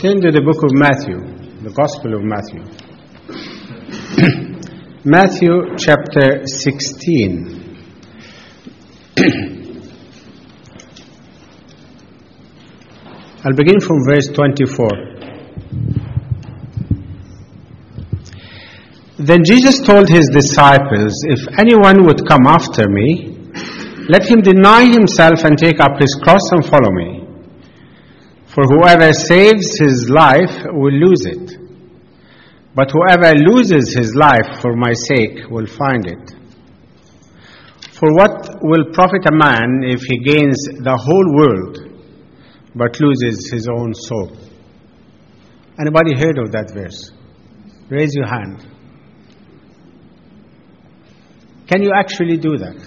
Turn to the book of Matthew, the Gospel of Matthew. Matthew chapter 16. I'll begin from verse 24. Then Jesus told his disciples, "If anyone would come after me, let him deny himself and take up his cross and follow me. For whoever saves his life will lose it. But whoever loses his life for my sake will find it. For what will profit a man if he gains the whole world but loses his own soul?" Anybody heard of that verse? Raise your hand. Can you actually do that?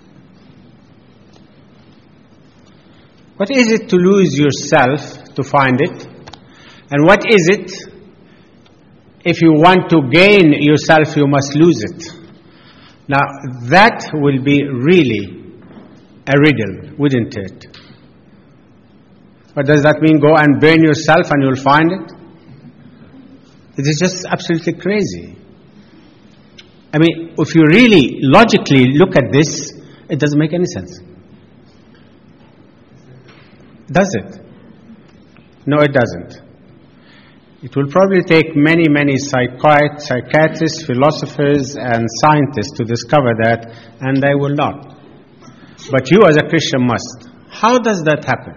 What is it to lose yourself to find it? And what is it if you want to gain yourself, you must lose it? Now, that will be really a riddle, wouldn't it? What does that mean? Go and burn yourself and you'll find it? It is just absolutely crazy. I mean, if you really logically look at this, it doesn't make any sense. Does it? No, it doesn't. It will probably take many, many psychiatrists, philosophers, and scientists to discover that, and they will not. But you as a Christian must. How does that happen?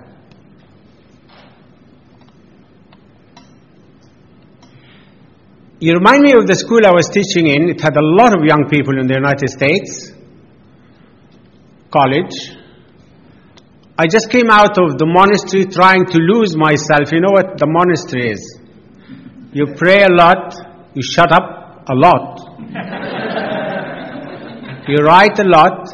You remind me of the school I was teaching in. It had a lot of young people in the United States, college. I just came out of the monastery trying to lose myself. You know what the monastery is? You pray a lot, you shut up a lot. You write a lot.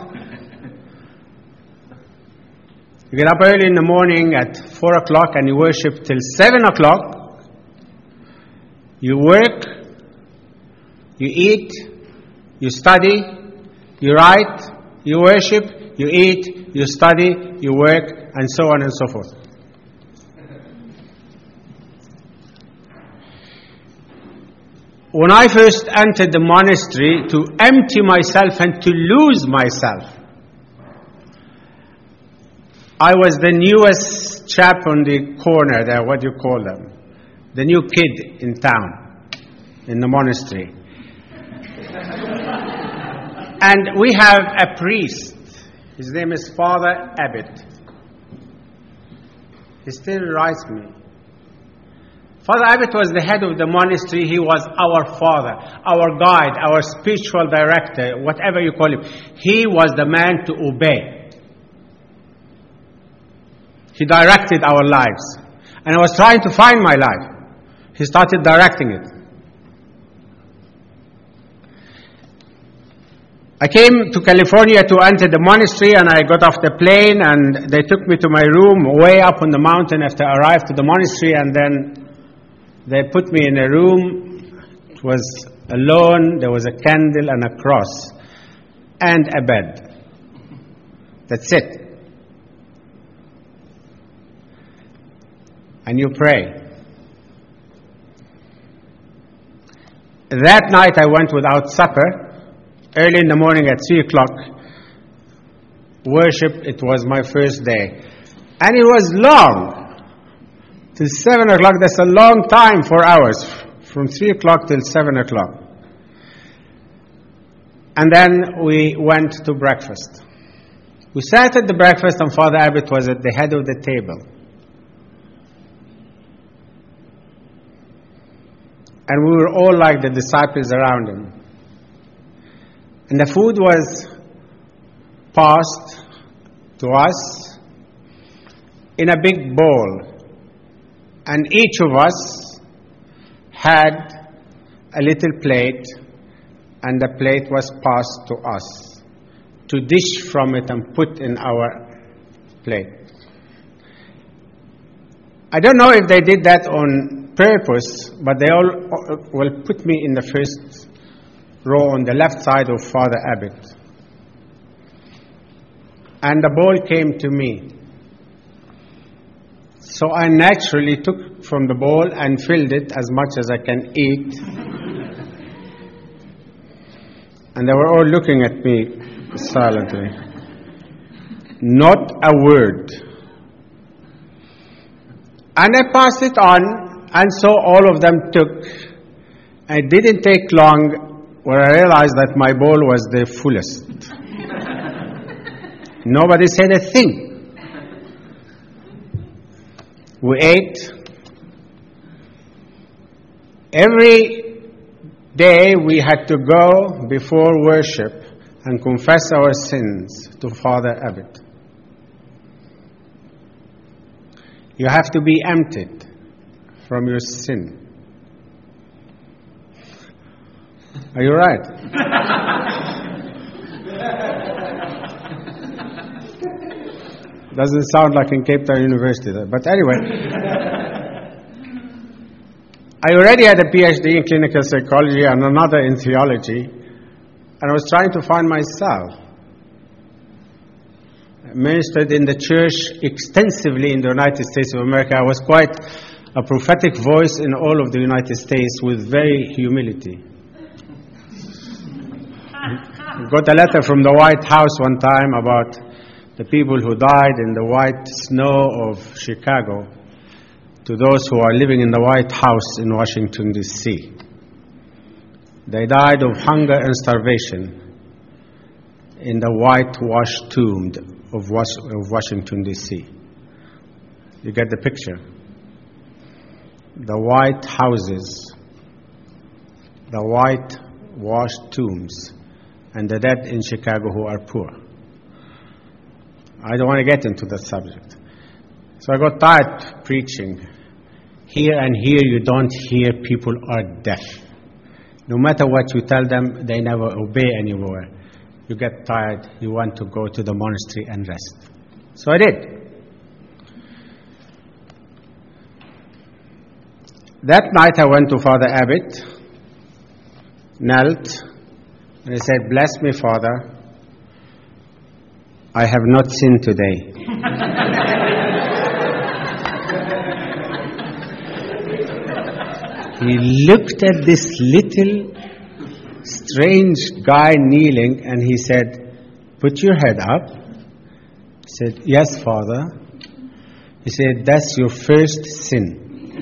You get up early in the morning at 4 o'clock and you worship till 7 o'clock. You work, you eat, you study, you write, you worship, you eat, you study, you work, and so on and so forth. When I first entered the monastery to empty myself and to lose myself, I was the newest chap on the corner there, what do you call them? The new kid in town, in the monastery. And we have a priest. His name is Father Abbott. He still writes me. Father Abbott was the head of the monastery. He was our father, our guide, our spiritual director, whatever you call him. He was the man to obey. He directed our lives. And I was trying to find my life. He started directing it. I came to California to enter the monastery, and I got off the plane and they took me to my room way up on the mountain after I arrived to the monastery, and then they put me in a room. It was alone. There was a candle and a cross and a bed. That's it. And you pray. That night I went without supper. Early in the morning at 3 o'clock, worship, it was my first day. And it was long. Till 7 o'clock, that's a long time, 4 hours. From 3 o'clock till 7 o'clock. And then we went to breakfast. We sat at the breakfast and Father Abbott was at the head of the table. And we were all like the disciples around him. And the food was passed to us in a big bowl. And each of us had a little plate, and the plate was passed to us to dish from it and put in our plate. I don't know if they did that on purpose, but they all put me in the first row on the left side of Father Abbott. And the bowl came to me. So I naturally took from the bowl and filled it as much as I can eat. And they were all looking at me silently. Not a word. And I passed it on, and so all of them took. It didn't take long where I realized that my bowl was the fullest. Nobody said a thing. We ate. Every day we had to go before worship and confess our sins to Father Abbott. You have to be emptied from your sin. Are you right? Doesn't sound like in Cape Town University, but anyway. I already had a PhD in clinical psychology and another in theology, and I was trying to find myself. I ministered in the church extensively in the United States of America. I was quite a prophetic voice in all of the United States with very humility. I got a letter from the White House one time about the people who died in the white snow of Chicago to those who are living in the White House in Washington, D.C. They died of hunger and starvation in the whitewashed tomb of Washington, D.C. You get the picture? The white houses, the whitewashed tombs, and the dead in Chicago who are poor. I don't want to get into that subject. So I got tired preaching. Here and here you don't hear people are deaf. No matter what you tell them, they never obey anymore. You get tired, you want to go to the monastery and rest. So I did. That night I went to Father Abbott, knelt, and he said, "Bless me, Father. I have not sinned today." He looked at this little strange guy kneeling and he said, "Put your head up." He said, "Yes, Father." He said, "That's your first sin.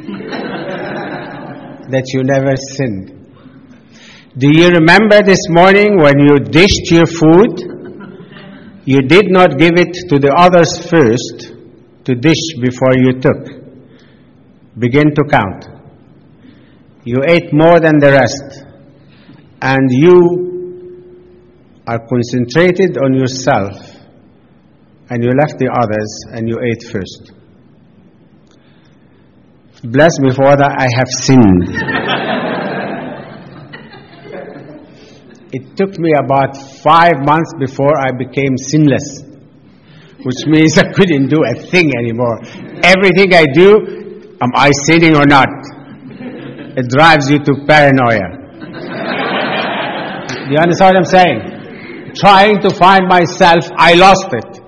That you never sinned. Do you remember this morning when you dished your food? You did not give it to the others first to dish before you took. Begin to count. You ate more than the rest, and you are concentrated on yourself, and you left the others, and you ate first. Bless me, Father, I have sinned." It took me about 5 months before I became sinless, which means I couldn't do a thing anymore. Everything I do, am I sinning or not? It drives you to paranoia. Do you understand what I'm saying? Trying to find myself, I lost it.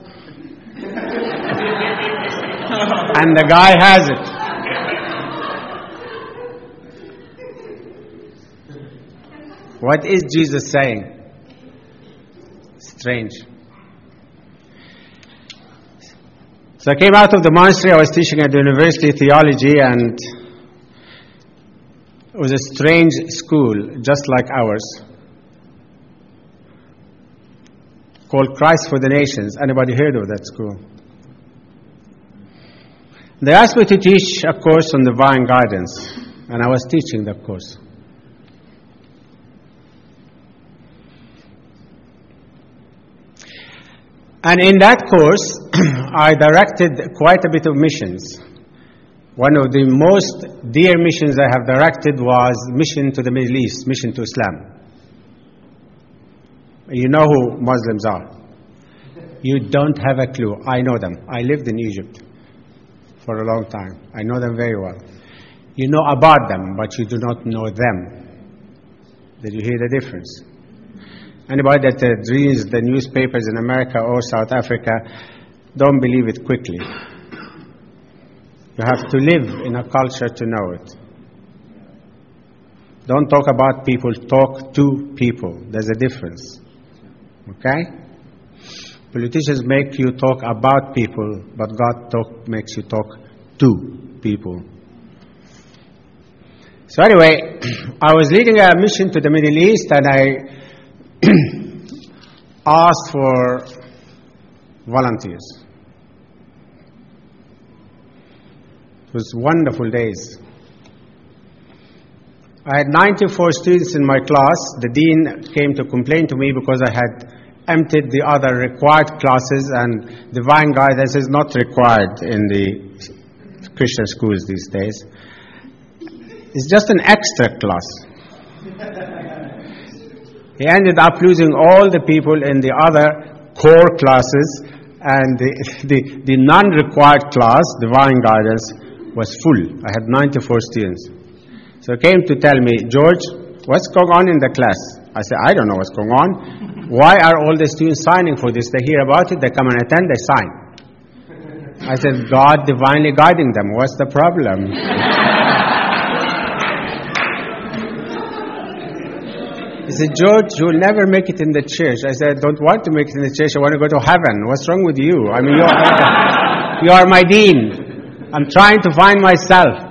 And the guy has it. What is Jesus saying? Strange. So I came out of the monastery. I was teaching at the university theology, and it was a strange school, just like ours, called Christ for the Nations. Anybody heard of that school? They asked me to teach a course on divine guidance, and I was teaching that course. And in that course, I directed quite a bit of missions. One of the most dear missions I have directed was mission to the Middle East, mission to Islam. You know who Muslims are. You don't have a clue. I know them. I lived in Egypt for a long time. I know them very well. You know about them, but you do not know them. Did you hear the difference? Anybody that reads the newspapers in America or South Africa, don't believe it quickly. You have to live in a culture to know it. Don't talk about people, talk to people. There's a difference. Okay? Politicians make you talk about people, but God makes you talk to people. So anyway, I was leading a mission to the Middle East, and I asked for volunteers. It was wonderful days. I had 94 students in my class. The dean came to complain to me because I had emptied the other required classes, and divine guidance is not required in the Christian schools these days. It's just an extra class. He ended up losing all the people in the other core classes, and the non-required class, divine guidance, was full. I had 94 students. So he came to tell me, George, what's going on in the class? I said, I don't know what's going on. Why are all the students signing for this? They hear about it, they come and attend, they sign. I said, God divinely guiding them. What's the problem? He said, George, you'll never make it in the church. I said, I don't want to make it in the church. I want to go to heaven. What's wrong with you? I mean, you are my dean. I'm trying to find myself.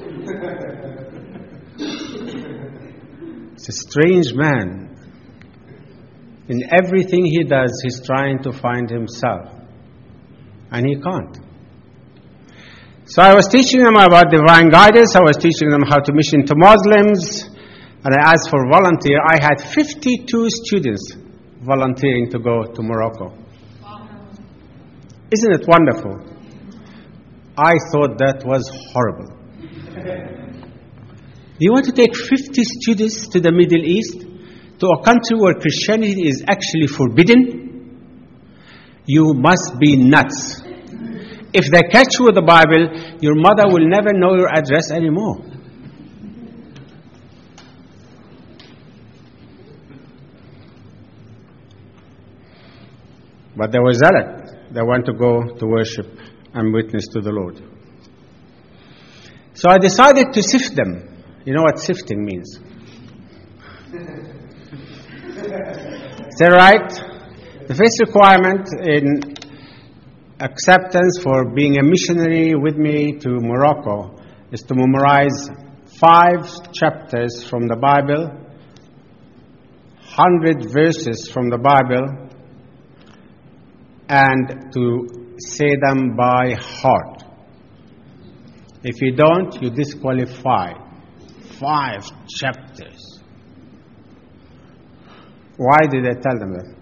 It's a strange man. In everything he does, he's trying to find himself. And he can't. So I was teaching them about divine guidance. I was teaching them how to mission to Muslims. And I asked for volunteer. I had 52 students volunteering to go to Morocco. Isn't it wonderful? I thought that was horrible. You want to take 50 students to the Middle East, to a country where Christianity is actually forbidden? You must be nuts. If they catch you with the Bible, your mother will never know your address anymore. But they were zealot. They want to go to worship and witness to the Lord. So I decided to sift them. You know what sifting means? Is that right? The first requirement in acceptance for being a missionary with me to Morocco is to memorize 5 chapters from the Bible, 100 verses from the Bible, and to say them by heart. If you don't, you disqualify. 5 chapters. Why did I tell them that?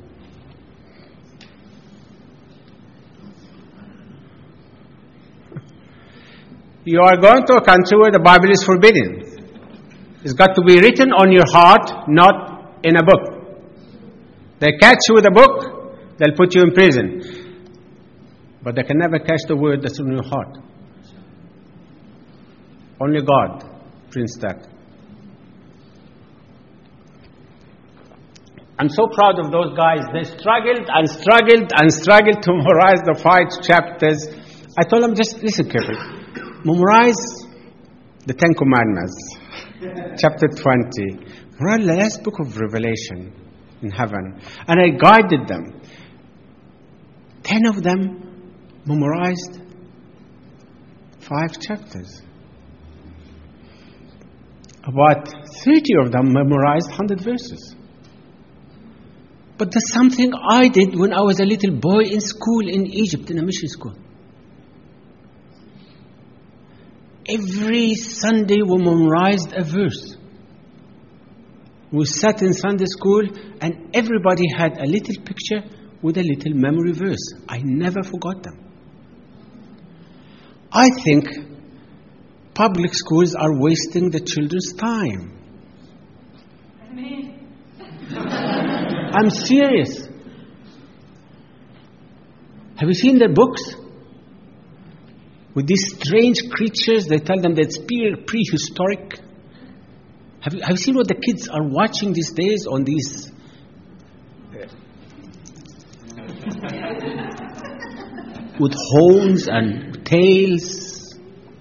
You are going to a country where the Bible is forbidden. It's got to be written on your heart, not in a book. They catch you with a book, they'll put you in prison. But they can never catch the word that's in your heart. Only God prints that. I'm so proud of those guys. They struggled and struggled and struggled to memorize the 5 chapters. I told them, just listen carefully. Memorize the 10 Commandments, chapter 20. Memorize the last book of Revelation in heaven. And I guided them. 10 of them memorized 5 chapters. About 30 of them memorized 100 verses. But there's something I did when I was a little boy in school in Egypt, in a mission school. Every Sunday we memorized a verse. We sat in Sunday school and everybody had a little picture with a little memory verse. I never forgot them. I think public schools are wasting the children's time. Amen. I'm serious. Have you seen their books? With these strange creatures, they tell them that's prehistoric. Have you seen what the kids are watching these days on these with horns and tails?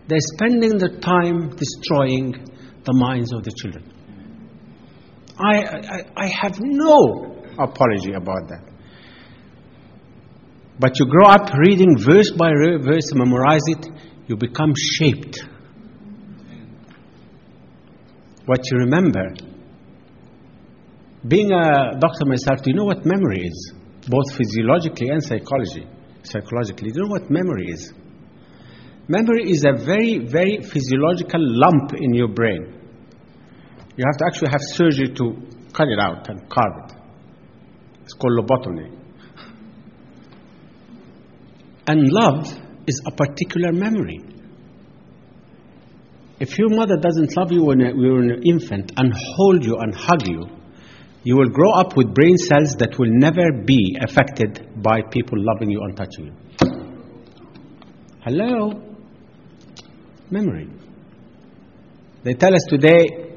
They're spending their time destroying the minds of the children. I have no apology about that. But you grow up reading verse by verse, memorize it, you become shaped. What you remember. Being a doctor myself, do you know what memory is? Both physiologically and psychologically. Do you know what memory is? Memory is a very, very physiological lump in your brain. You have to actually have surgery to cut it out and carve it. It's called lobotomy. And love is a particular memory. If your mother doesn't love you when you're an infant and hold you and hug you, you will grow up with brain cells that will never be affected by people loving you and touching you. Hello? Memory. They tell us today,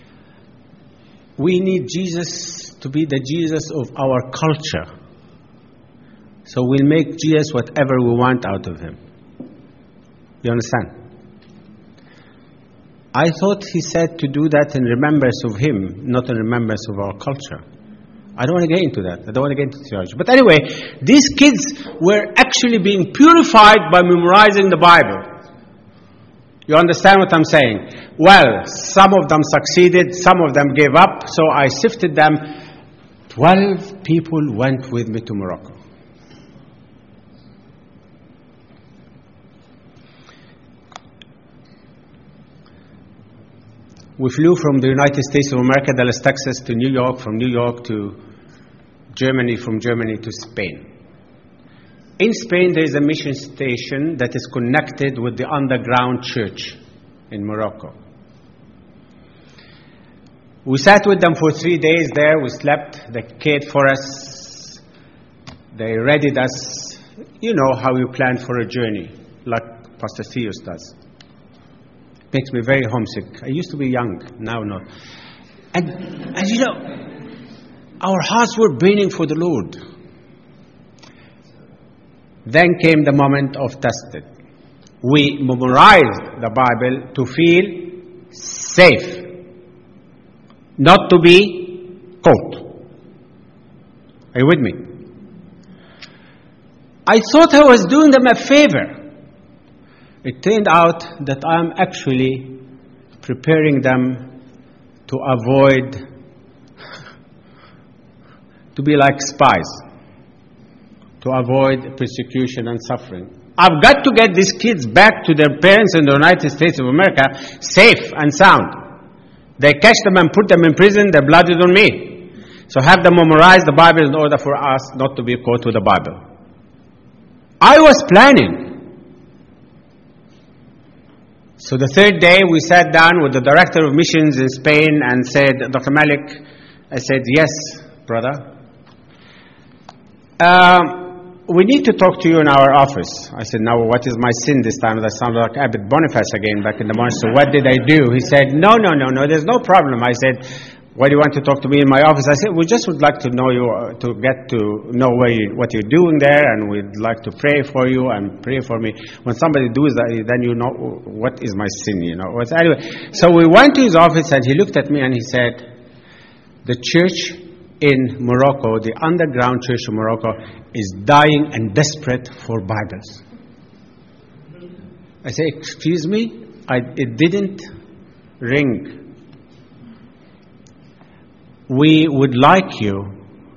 we need Jesus to be the Jesus of our culture. So we'll make Jesus whatever we want out of him. You understand? I thought he said to do that in remembrance of him, not in remembrance of our culture. I don't want to get into that. I don't want to get into theology. But anyway, these kids were actually being purified by memorizing the Bible. You understand what I'm saying? Well, some of them succeeded, some of them gave up, so I sifted them. 12 people went with me to Morocco. We flew from the United States of America, Dallas, Texas, to New York, from New York to Germany, from Germany to Spain. In Spain, there is a mission station that is connected with the underground church in Morocco. We sat with them for 3 days there. We slept. They cared for us. They readied us. You know how you plan for a journey, like Pastor Theos does. Makes me very homesick. I used to be young, now not. And you know, our hearts were burning for the Lord. Then came the moment of testing. We memorized the Bible to feel safe, not to be caught. Are you with me? I thought I was doing them a favor. It turned out that I'm actually preparing them to avoid, to be like spies, to avoid persecution and suffering. I've got to get these kids back to their parents in the United States of America safe and sound. They catch them and put them in prison, their blood is on me. So have them memorize the Bible in order for us not to be caught with the Bible. I was planning. So the third day we sat down with the director of missions in Spain and said, Dr. Malik, I said, yes, brother. We need to talk to you in our office. I said, now what is my sin this time? I sounded like Abbott Boniface again back in the morning. So what did I do? He said, no, there's no problem. I said, why do you want to talk to me in my office? I said, we just would like to know you, to get to know what you're doing there, and we'd like to pray for you and pray for me. When somebody does that, then you know what is my sin, you know. Anyway, so we went to his office and he looked at me and he said, the church in Morocco, the underground church in Morocco, is dying and desperate for Bibles. I said, excuse me? It didn't ring. We would like you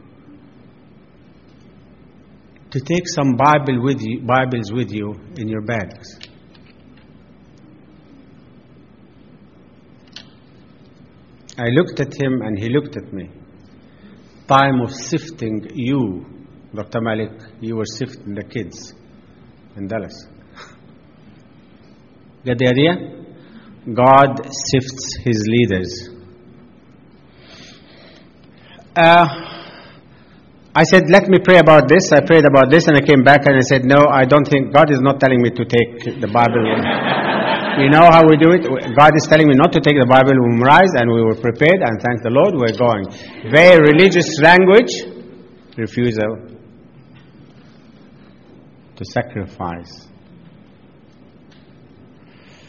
to take some Bibles with you in your bags. I looked at him and he looked at me. Time of sifting you, Dr. Malik, you were sifting the kids in Dallas. Get the idea? God sifts his leaders. I said, let me pray about this. I prayed about this and I came back and I said, no, I don't think, God is not telling me to take the Bible. You know how we do it? God is telling me not to take the Bible. We memorized and we were prepared and thank the Lord, we're going. Very religious language, refusal to sacrifice.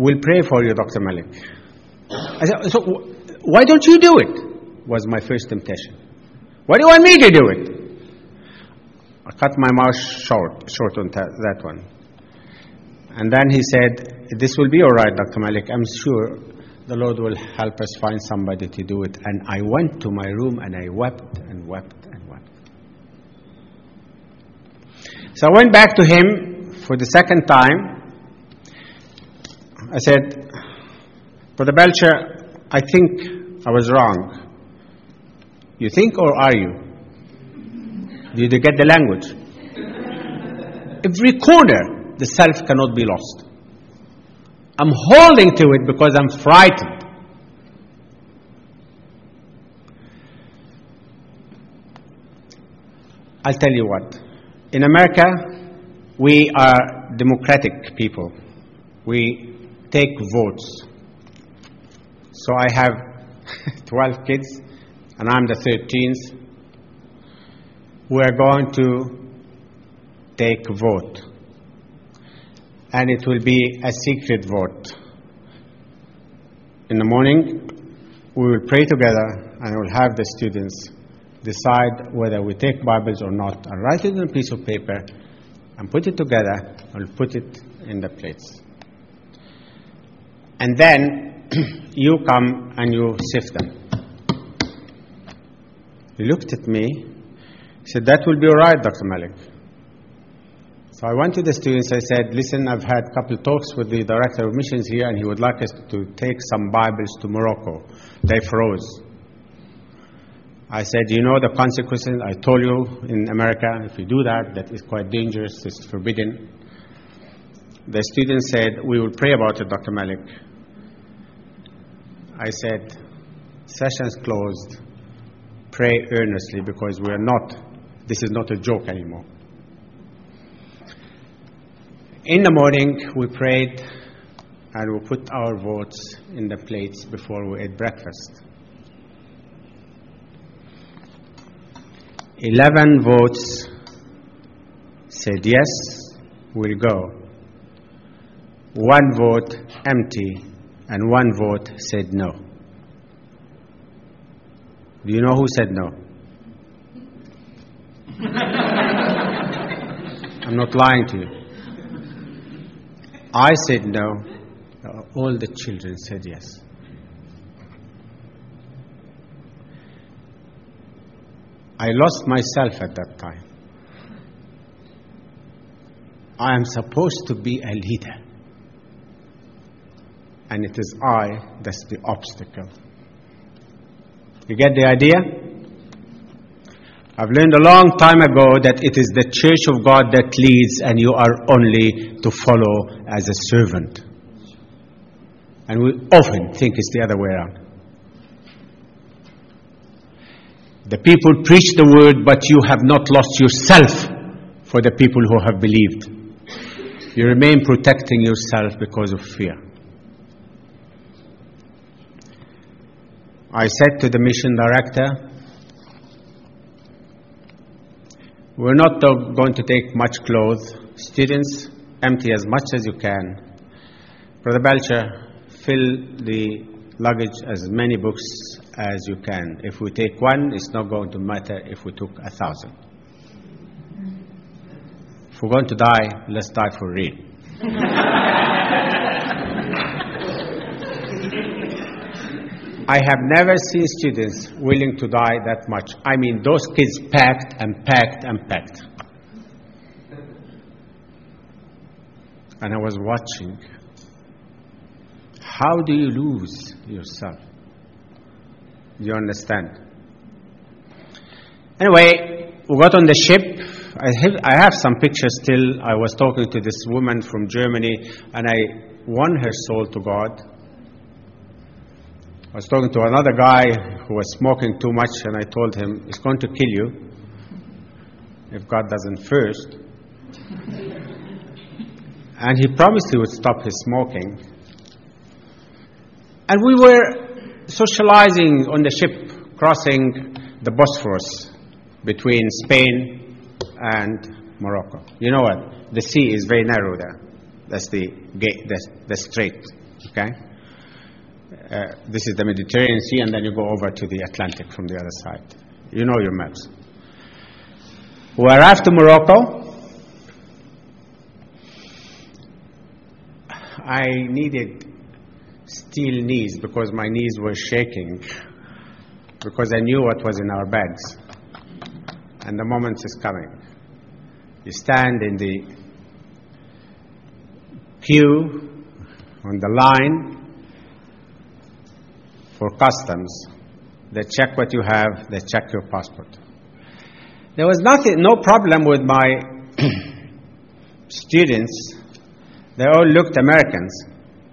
we'll pray for you, Dr. Malik. I said, so why don't you do it? Was my first temptation. Why do you want me to do it? I cut my mouth short on that one. And then he said, this will be all right, Dr. Malik. I'm sure the Lord will help us find somebody to do it. And I went to my room and I wept and wept and wept. So I went back to him for the second time. I said, Brother Belcher, I think I was wrong. You think, or are you? Did you get the language? Every corner, the self cannot be lost. I'm holding to it because I'm frightened. I'll tell you what. In America, we are democratic people. We take votes. So I have 12 kids, and I'm the 13th. We are going to take a vote. And it will be a secret vote. In the morning, we will pray together, and we'll have the students decide whether we take Bibles or not. I'll write it on a piece of paper and put it together. I'll put it in the plates. And then you come and you sift them. He looked at me. He said, that will be all right, Dr. Malik. So I went to the students. I said, listen, I've had a couple of talks with the director of missions here, and he would like us to take some Bibles to Morocco. They froze. I said, you know the consequences? I told you in America, if you do that, that is quite dangerous. It's forbidden. The students said, we will pray about it, Dr. Malik. I said, session's closed. Pray earnestly, because this is not a joke anymore. In the morning, we prayed, and we put our votes in the plates before we ate breakfast. 11 votes said yes, we'll go. 1 vote empty, and 1 vote said no. Do you know who said no? I'm not lying to you. I said no. All the children said yes. I lost myself at that time. I am supposed to be a leader. And it is I that's the obstacle. You get the idea? I've learned a long time ago that it is the church of God that leads, and you are only to follow as a servant. And we often think it's the other way around. The people preach the word, but you have not lost yourself for the people who have believed. You remain protecting yourself because of fear. I said to the mission director, we're not going to take much clothes. Students, empty as much as you can. Brother Belcher, fill the luggage as many books as you can. If we take 1, it's not going to matter if we took 1,000. If we're going to die, let's die for real. I have never seen students willing to die that much. I mean, those kids packed and packed and packed. And I was watching. How do you lose yourself? Do you understand? Anyway, we got on the ship. I have some pictures still. I was talking to this woman from Germany, and I won her soul to God. I was talking to another guy who was smoking too much, and I told him, it's going to kill you if God doesn't first. And he promised he would stop his smoking. And we were socializing on the ship, crossing the Bosphorus between Spain and Morocco. You know what? The sea is very narrow there. That's the gate, the strait. Okay? This is the Mediterranean Sea, and then you go over to the Atlantic from the other side. You know your maps. We arrived to Morocco. I needed steel knees because my knees were shaking, because I knew what was in our bags. And the moment is coming. You stand in the queue, on the line, for customs. They check what you have, they check your passport. There was no problem with my students. They all looked Americans.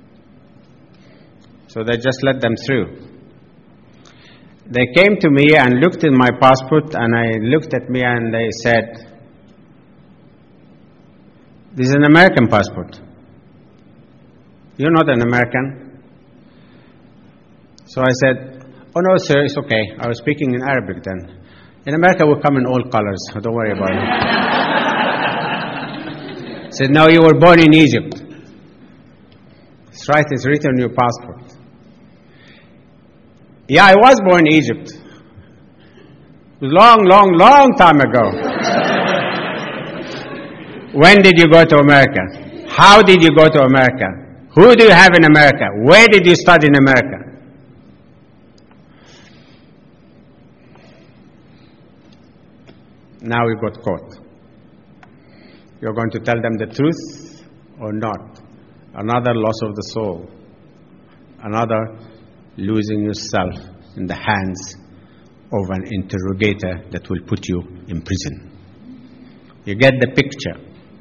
So they just let them through. They came to me and looked in my passport, and I looked at me and they said, "This is an American passport. You're not an American." So I said, "Oh no, sir, it's okay." I was speaking in Arabic then. In America, we come in all colors, so don't worry about it. I said, "No, you were born in Egypt." That's right, it's written on your passport. Yeah, I was born in Egypt. It was long time ago. When did you go to America? How did you go to America? Who do you have in America? Where did you study in America? Now you got caught. You're going to tell them the truth or not? Another loss of the soul. Another losing yourself in the hands of an interrogator that will put you in prison. You get the picture.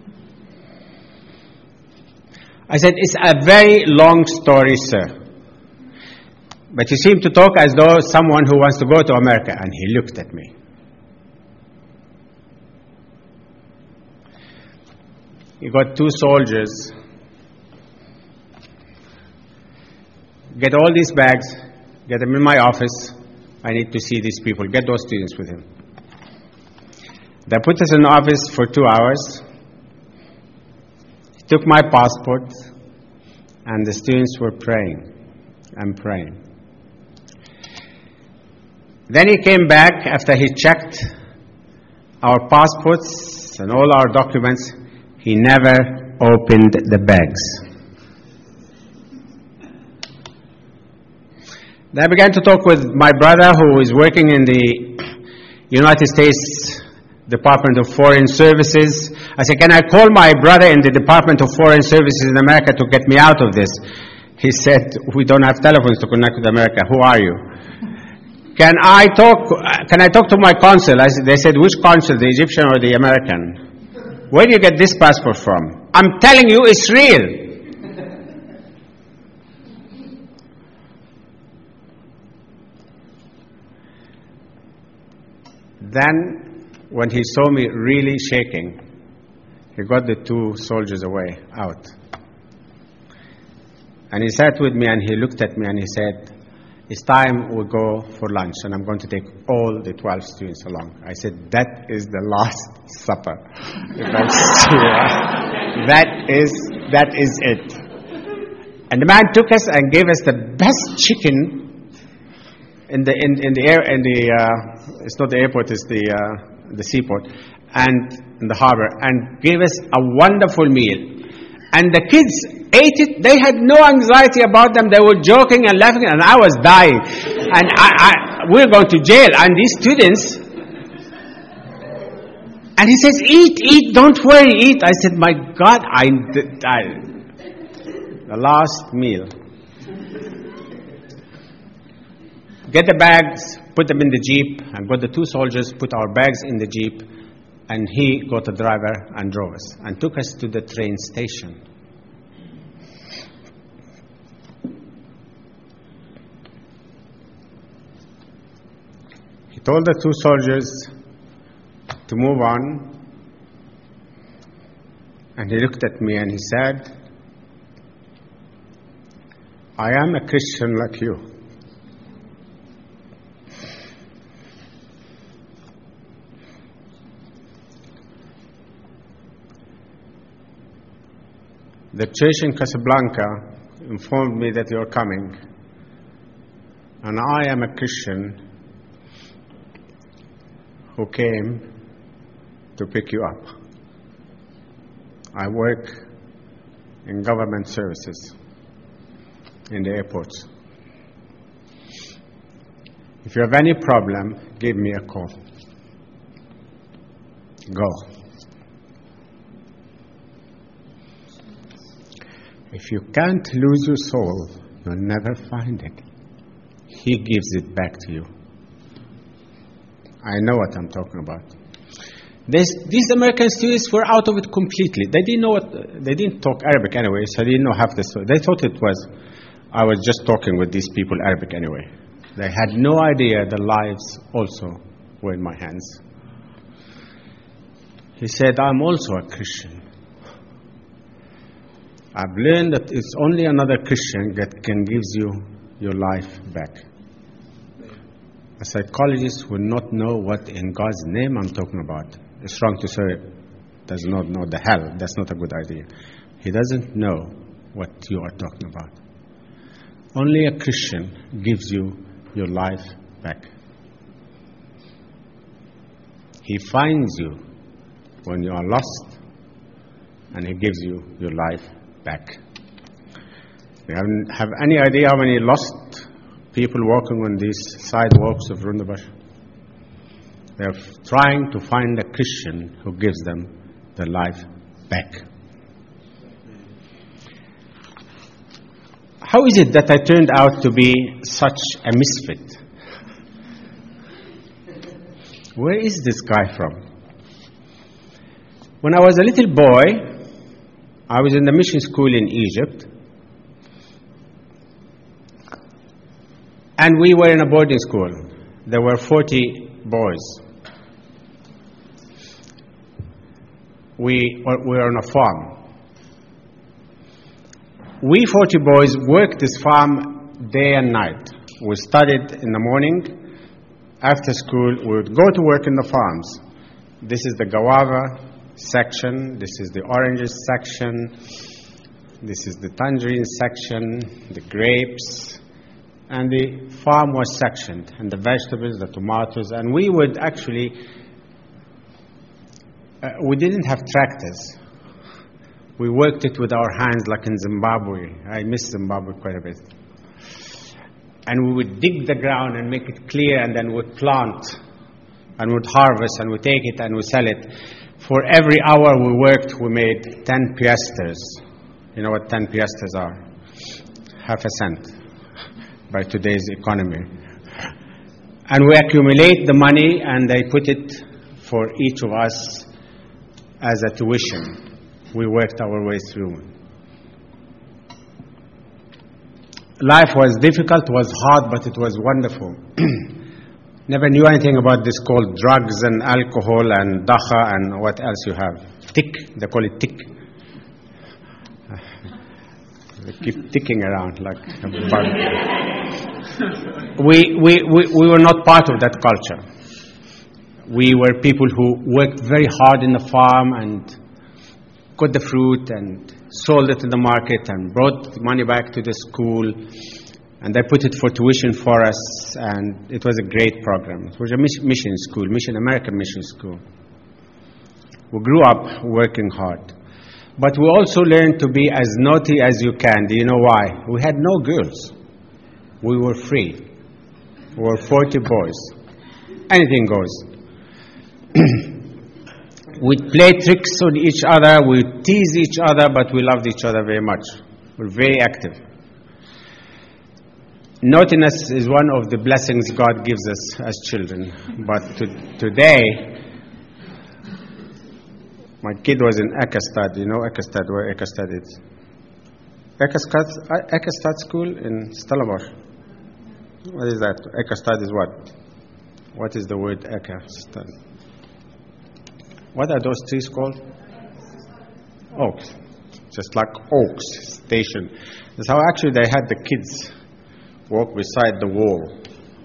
I said, "It's a very long story, sir. But you seem to talk as though someone who wants to go to America." And he looked at me. He got 2 soldiers. "Get all these bags, get them in my office. I need to see these people. Get those students with him." They put us in the office for 2 hours. He took my passport, and the students were praying and praying. Then he came back after he checked our passports and all our documents. He never opened the bags. Then I began to talk with my brother, who is working in the United States Department of Foreign Services. I said, "Can I call my brother in the Department of Foreign Services in America to get me out of this?" He said, "We don't have telephones to connect with America. Who are you?" Can I talk to my consul? They said, "Which consul, the Egyptian or the American?" "Where do you get this passport from?" "I'm telling you, it's real." Then, when he saw me really shaking, he got the 2 soldiers out. And he sat with me and he looked at me and he said, "It's time we go for lunch, and I'm going to take all the 12 students along." I said, "That is the Last Supper." That is it. And the man took us and gave us the best chicken in the it's not the airport, it's the seaport, and in the harbor, and gave us a wonderful meal. And the kids ate it. They had no anxiety about them. They were joking and laughing, and I was dying. And we're going to jail. And these students, and he says, eat, don't worry, eat. I said, my God, the last meal. Get the bags, put them in the Jeep, and got the 2 soldiers, put our bags in the Jeep, and he got a driver and drove us, and took us to the train station. He told the 2 soldiers to move on, and he looked at me and he said, "I am a Christian like you. The church in Casablanca informed me that you're coming. And I am a Christian who came to pick you up. I work in government services in the airports. If you have any problem, give me a call. Go. If you can't lose your soul, you'll never find it. He gives it back to you. I know what I'm talking about. These American students were out of it completely. They didn't know they didn't talk Arabic anyway, so they didn't know half the story. They thought I was just talking with these people Arabic anyway. They had no idea their lives also were in my hands. He said, I'm also a Christian. I've learned that it's only another Christian that can give you your life back. A psychologist would not know what in God's name I'm talking about. It's wrong to say does not know the hell. That's not a good idea. He doesn't know what you are talking about. Only a Christian gives you your life back. He finds you when you are lost, and He gives you your life back. You have any idea how many lost people walking on these sidewalks of Rundabash? They are trying to find a Christian who gives them their life back. How is it that I turned out to be such a misfit? Where is this guy from? When I was a little boy, I was in the mission school in Egypt, and we were in a boarding school. There were 40 boys. We were on a farm. We 40 boys worked this farm day and night. We studied in the morning. After school, we would go to work in the farms. This is the guava section. This is the oranges section. This is the tangerine section, the grapes. And the farm was sectioned, and the vegetables, the tomatoes. And we would actually, we didn't have tractors. We worked it with our hands like in Zimbabwe. I miss Zimbabwe quite a bit. And we would dig the ground and make it clear, and then would plant and would harvest, and would take it and would sell it. For every hour we worked, we made 10 piastres. You know what 10 piastres are? Half a cent by today's economy. And we accumulate the money, and they put it for each of us as a tuition. We worked our way through. Life was difficult, was hard, but it was wonderful. Never knew anything about this called drugs and alcohol and dakha and what else you have. Tick, they call it tick. They keep ticking around like a bug. We were not part of that culture. We were people who worked very hard in the farm and got the fruit and sold it in the market and brought the money back to the school, and they put it for tuition for us, and it was a great program. It was a mission school, American mission school. We grew up working hard. But we also learned to be as naughty as you can. Do you know why? We had no girls. We were free. We were 40 boys. Anything goes. We'd play tricks on each other, we'd tease each other, but we loved each other very much. We're very active. Naughtiness is one of the blessings God gives us as children. But today, my kid was in Ekastad. You know Ekastad, where Ekastad is? Ekastad school in Stellenbosch. What is that? Ekastad is what? What is the word Ekastad? What are those trees called? Oaks. Just like Oaks Station. That's how actually they had the kids walk beside the wall.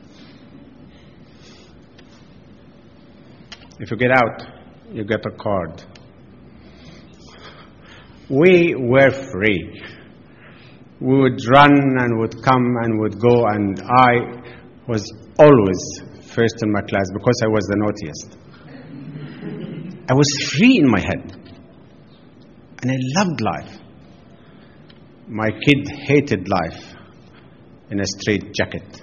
If you get out, you get a card. We were free. we would run and would come and would go, and I was always first in my class because I was the naughtiest. I was free in my head, and I loved life. My kid hated life in a straitjacket.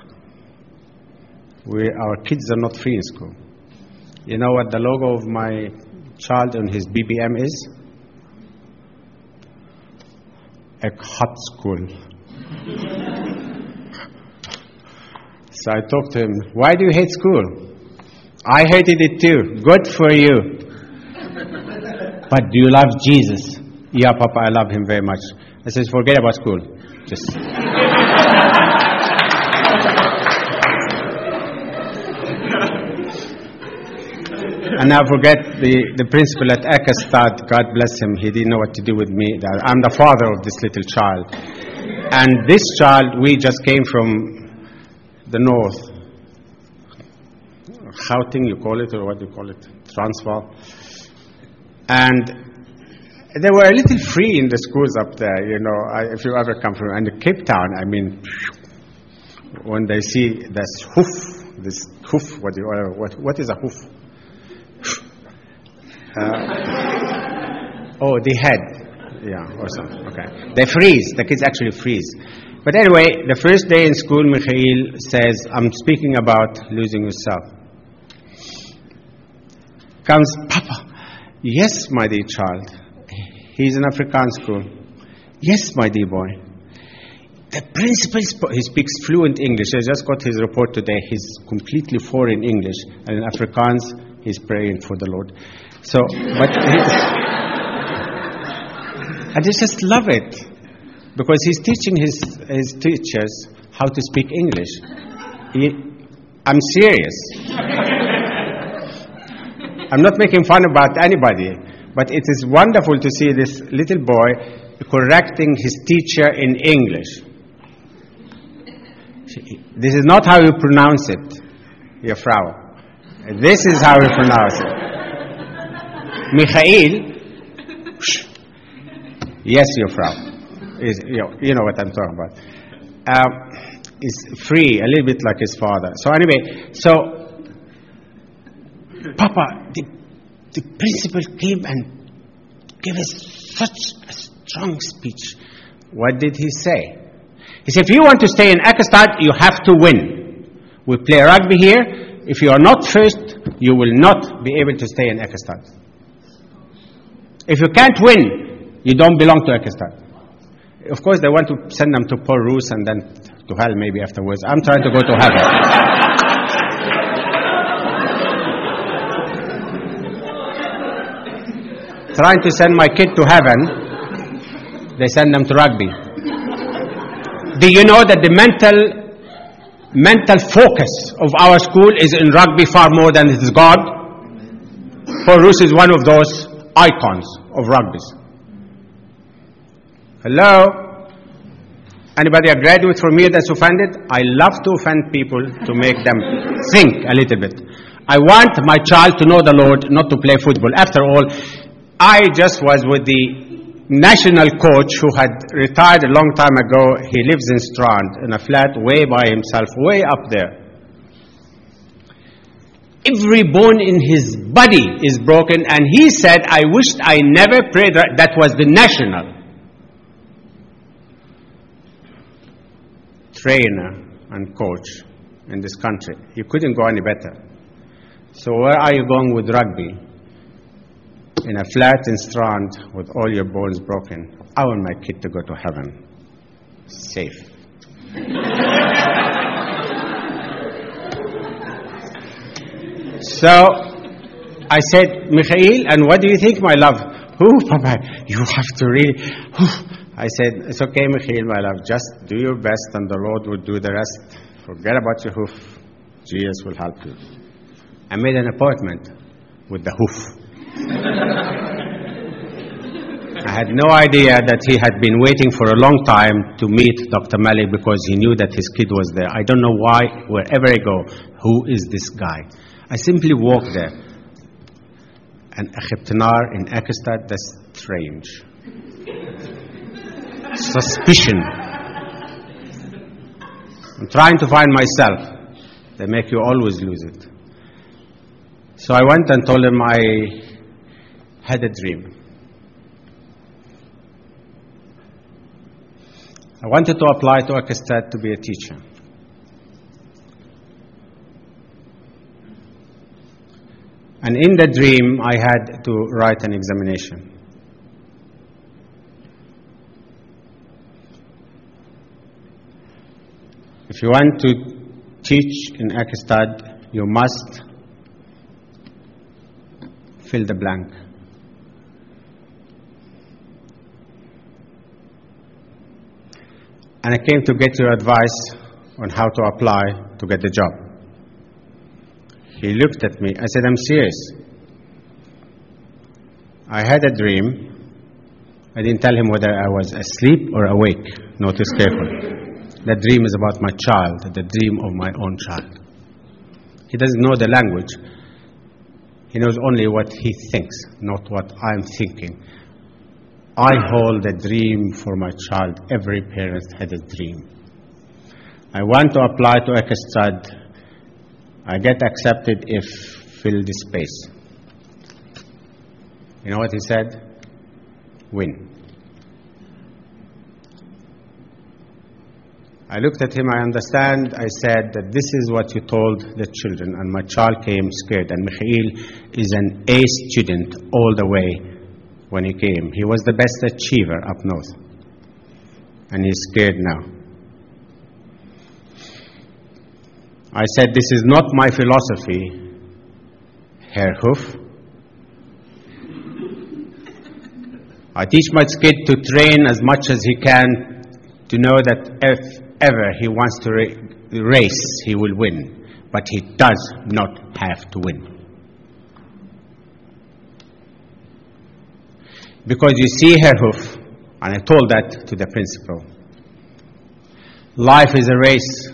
Our kids are not free in school. You know what the logo of my child on his BBM is? A hot school. So I talked to him, why do you hate school? I hated it too. Good for you. But do you love Jesus? Yeah, Papa, I love him very much. I said, forget about school. Just... And I forget the principal at Ekastad, God bless him, he didn't know what to do with me. I'm the father of this little child. And this child, we just came from the north. Gauteng, you call it, or what do you call it? Transvaal. And they were a little free in the schools up there, you know, if you ever come from, and Cape Town, I mean, when they see this hoof, what is a hoof? The head. Yeah, or something. Okay. They freeze. The kids actually freeze. But anyway, the first day in school, Michael says, I'm speaking about losing yourself. Comes, Papa. Yes, my dear child. He's in Afrikaans school. Yes, my dear boy. The principal, he speaks fluent English. I just got his report today. He's completely foreign English. And in Afrikaans, he's praying for the Lord. So, but I just love it, because he's teaching his teachers how to speak English. I'm serious. I'm not making fun about anybody, but it is wonderful to see this little boy correcting his teacher in English. This is not how you pronounce it, Juffrou. This is how you pronounce it. Michael, yes, Juffrou. You know what I'm talking about. Is free, a little bit like his father. So anyway, Papa, the principal came and gave us such a strong speech. What did he say? He said, if you want to stay in Ekastad, you have to win. We play rugby here. If you are not first, you will not be able to stay in Ekastad. If you can't win, you don't belong to Ekastad. Of course, they want to send them to Port Roos and then to hell maybe afterwards. I'm trying to go to heaven. Trying to send my kid to heaven, they send them to rugby. Do you know that the mental focus of our school is in rugby far more than it is God? Port Roos is one of those icons of rugby. Hello? Anybody a graduate from here that's offended? I love to offend people to make them think a little bit. I want my child to know the Lord, not to play football. After all, I just was with the national coach who had retired a long time ago. He lives in Strand in a flat way by himself, way up there. Every bone in his body is broken, and he said, I wished I never prayed. That was the national trainer and coach in this country. You couldn't go any better. So where are you going with rugby? In a flat in Strand with all your bones broken. I want my kid to go to heaven. Safe. So I said, Michael, and what do you think, my love? Papa, you have to really... I said, it's okay, Michael, my love. Just do your best and the Lord will do the rest. Forget about your hoof. Jesus will help you. I made an appointment with the hoof. I had no idea that he had been waiting for a long time to meet Dr. Malik because he knew that his kid was there. I don't know why, wherever I go, who is this guy? I simply walked there. And Egyptenaar in Ekastad, that's strange. Suspicion. trying to find myself. They make you always lose it. So I went and told him I had a dream. I wanted to apply to Ekstad to be a teacher. And in the dream, I had to write an examination. If you want to teach in Ekstad, you must fill the blank. And I came to get your advice on how to apply to get the job. He looked at me. I said, I'm serious. I had a dream. I didn't tell him whether I was asleep or awake. Notice carefully. The dream is about my child, the dream of my own child. He doesn't know the language. He knows only what he thinks, not what I'm thinking. I hold a dream for my child. Every parent had a dream. I want to apply to Ekstad. I get accepted if fill the space. You know what he said? Win. I looked at him, I understand. I said that this is what you told the children, and my child came scared. And Mikhail is an A student all the way when he came. He was the best achiever up north. And he's scared now. I said, this is not my philosophy, Herr Hoof. I teach my kid to train as much as he can to know that if ever he wants to race, he will win. But he does not have to win. Because you see, Herr Hoof, and I told that to the principal, life is a race.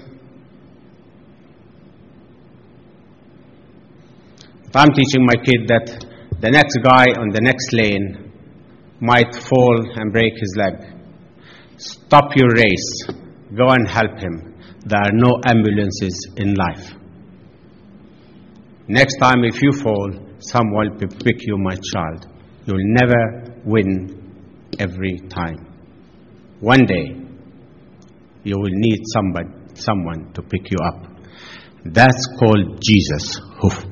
If I'm teaching my kid that the next guy on the next lane might fall and break his leg, stop your race. Go and help him. There are no ambulances in life. Next time if you fall, someone will pick you, my child. You'll never win every time. One day, you will need someone to pick you up. That's called Jesus. Hoof.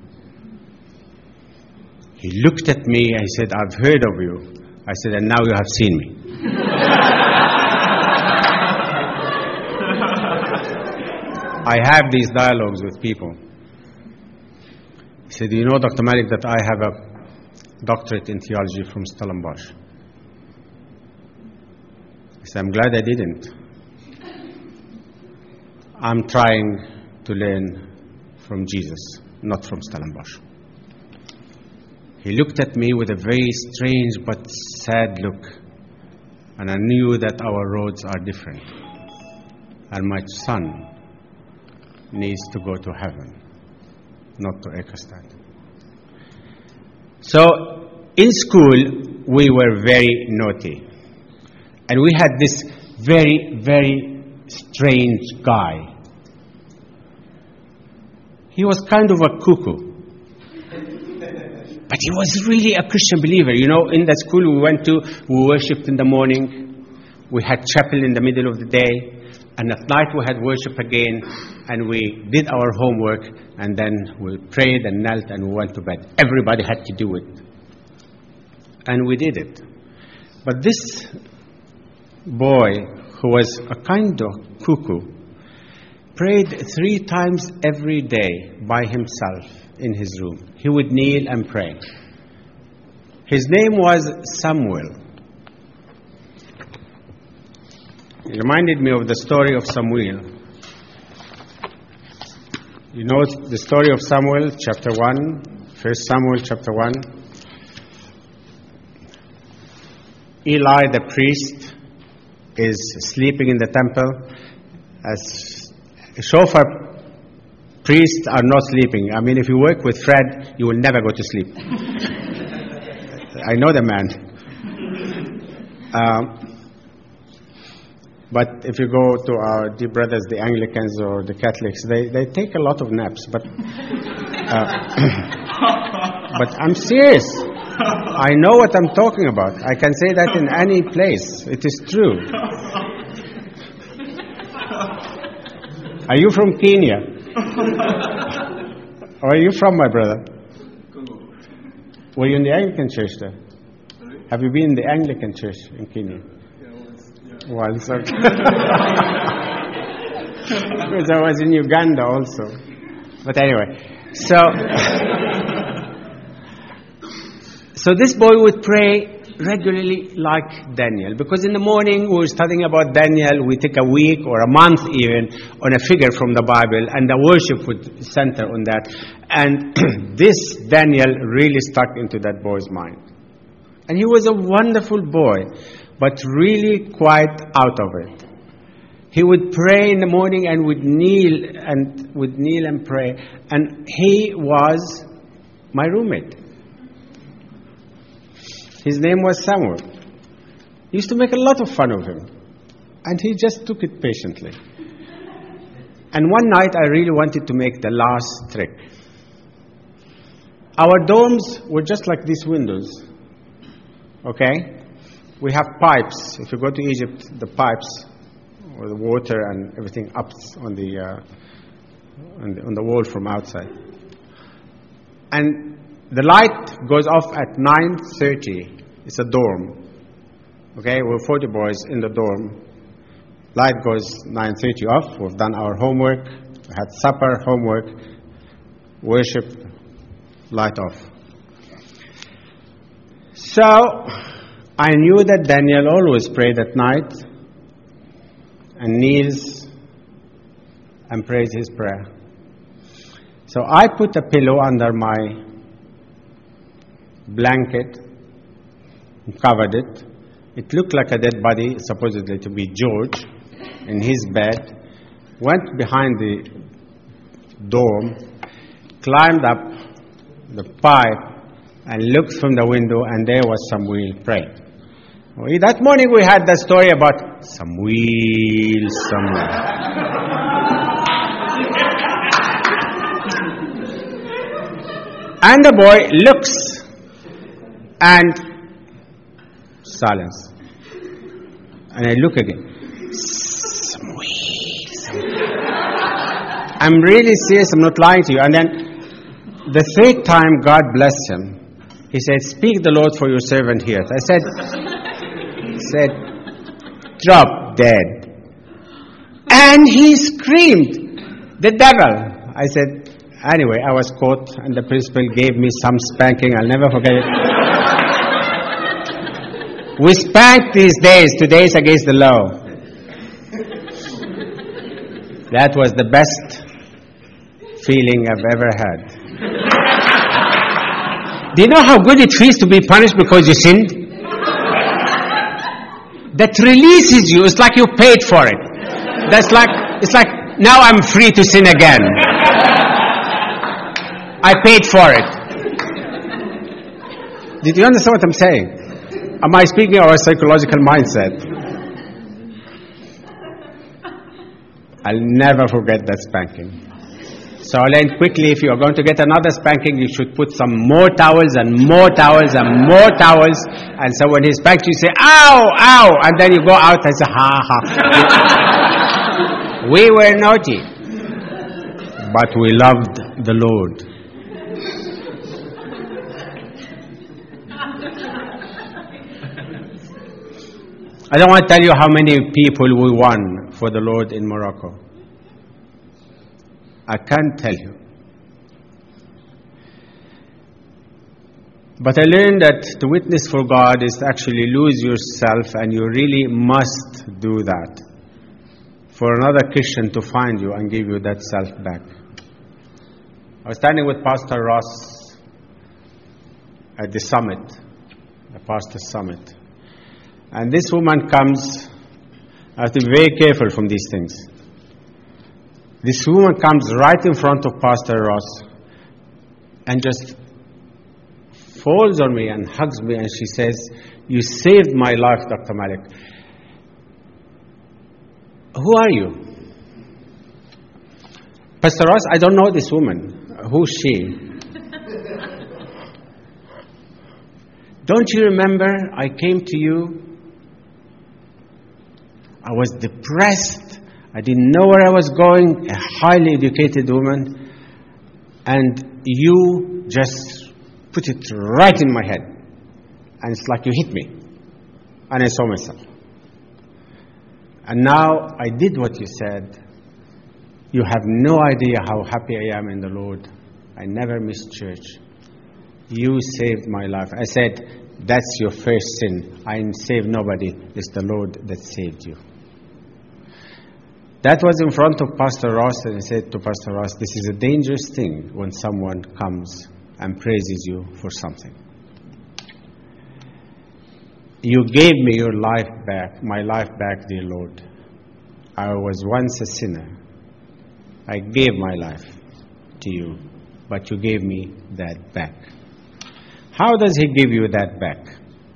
He looked at me and he said, I've heard of you. I said, and now you have seen me. I have these dialogues with people. He said, do you know, Dr. Malik, that I have a doctorate in theology from Stellenbosch? I said, I'm glad I didn't. I'm trying to learn from Jesus, not from Stellenbosch. He looked at me with a very strange but sad look, and I knew that our roads are different. And my son needs to go to heaven, not to Ekstad. So, in school, we were very naughty. And we had this very, very strange guy. He was kind of a cuckoo. But he was really a Christian believer. You know, in the school we went to, we worshipped in the morning. We had chapel in the middle of the day. And at night we had worship again. And we did our homework. And then we prayed and knelt and we went to bed. Everybody had to do it. And we did it. But this boy, who was a kind of cuckoo, prayed 3 times every day by himself in his room. He would kneel and pray. His name was Samuel. It reminded me of the story of Samuel. You know the story of Samuel, chapter 1, 1 Samuel chapter 1. Eli the priest is sleeping in the temple. As shofar priests are not sleeping. I mean, if you work with Fred, you will never go to sleep. I know the man. But if you go to our dear brothers, the Anglicans or the Catholics, they take a lot of naps. But but I'm serious. I know what I'm talking about. I can say that in any place. It is true. Are you from Kenya? Or are you from, my brother? Congo. Were you in the Anglican church there? Sorry? Have you been in the Anglican church in Kenya? Yeah, Once, okay. Because I was in Uganda also. But anyway, so this boy would pray regularly like Daniel. Because in the morning we were studying about Daniel, we take a week or a month even on a figure from the Bible, and the worship would center on that. And this Daniel really stuck into that boy's mind. And he was a wonderful boy, but really quite out of it. He would pray in the morning and would kneel and pray. And he was my roommate. His name was Samuel. He used to make a lot of fun of him. And he just took it patiently. And one night I really wanted to make the last trick. Our dorms were just like these windows. Okay? We have pipes. If you go to Egypt, the pipes, or the water and everything up on the wall from outside. And the light goes off at 9:30. It's a dorm. Okay, we're 40 boys in the dorm. Light goes 9:30 off. We've done our homework. We had supper, homework, worship, light off. So I knew that Daniel always prayed at night and kneels and prays his prayer. So I put a pillow under my blanket and covered it. It looked like a dead body, supposedly to be George, in his bed. Went behind the dorm, climbed up the pipe, and looked from the window, and there was Samuel praying. That morning we had the story about Samuel. And the boy looks and silence. And I look again. Samuel. I'm really serious, I'm not lying to you. And then the third time, God bless him, he said, "Speak the Lord, for your servant heareth." I said, "Drop dead." And he screamed, "The devil!" I said, anyway, I was caught, and the principal gave me some spanking. I'll never forget it. We spank these days. Today's against the law. That was the best feeling I've ever had. Do you know how good it feels to be punished because you sinned? That releases you. It's like you paid for it. It's like now I'm free to sin again. I paid for it. Did you understand what I'm saying? Am I speaking of a psychological mindset? I'll never forget that spanking. So I'll end quickly. If you are going to get another spanking, you should put some more towels and more towels and more towels. And so when he spanks you, say, "Ow, ow!" And then you go out and say, "Ha, ha." We were naughty, but we loved the Lord. I don't want to tell you how many people we won for the Lord in Morocco. I can't tell you. But I learned that to witness for God is to actually lose yourself, and you really must do that for another Christian to find you and give you that self back. I was standing with Pastor Ross at the summit, the pastor's summit. And this woman comes. I have to be very careful from these things. This woman comes right in front of Pastor Ross and just falls on me and hugs me, and she says, "You saved my life, Dr. Malik." Who are you? Pastor Ross, I don't know this woman. Who's she? Don't you remember I came to you? I was depressed. I didn't know where I was going, a highly educated woman. And you just put it right in my head. And it's like you hit me. And I saw myself. And now I did what you said. You have no idea how happy I am in the Lord. I never missed church. You saved my life. I said, that's your first sin. I didn't save nobody. It's the Lord that saved you. That was in front of Pastor Ross, and I said to Pastor Ross, this is a dangerous thing when someone comes and praises you for something. You gave me your life back, my life back, dear Lord. I was once a sinner. I gave my life to you, but you gave me that back. How does He give you that back?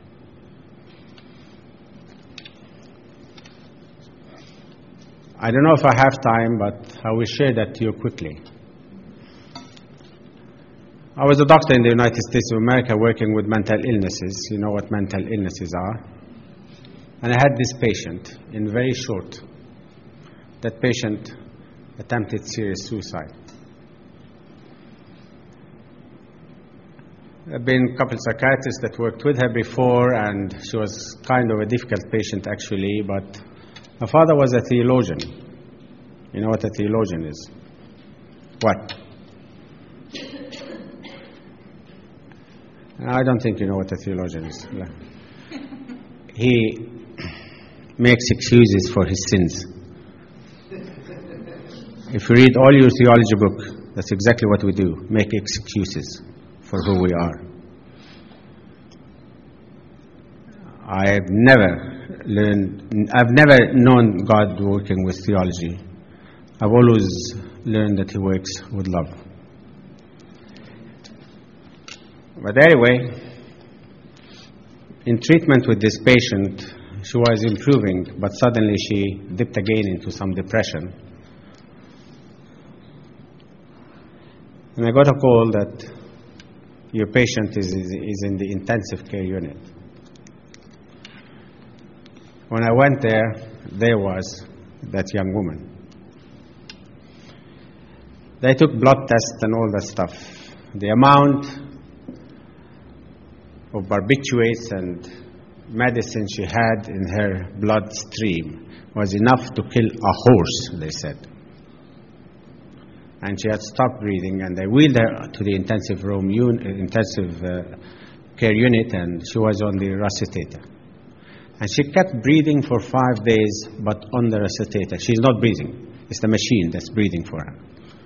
I don't know if I have time, but I will share that to you quickly. I was a doctor in the United States of America working with mental illnesses. You know what mental illnesses are. And I had this patient, in very short. That patient attempted serious suicide. There have been a couple of psychiatrists that worked with her before, and she was kind of a difficult patient actually, but her father was a theologian. You know what a theologian is? What? I don't think you know what a theologian is. He makes excuses for his sins. If you read all your theology book, that's exactly what we do, make excuses for who we are. I've never known God working with theology. I've always learned that He works with love. But anyway, in treatment with this patient, she was improving, but suddenly she dipped again into some depression. And I got a call that your patient is in the intensive care unit. When I went there was that young woman. They took blood tests and all that stuff. The amount of barbiturates and medicine she had in her bloodstream was enough to kill a horse, they said. And she had stopped breathing, and they wheeled her to the intensive care unit, and she was on the resuscitator. And she kept breathing for 5 days, but on the resuscitator. She's not breathing. It's the machine that's breathing for her.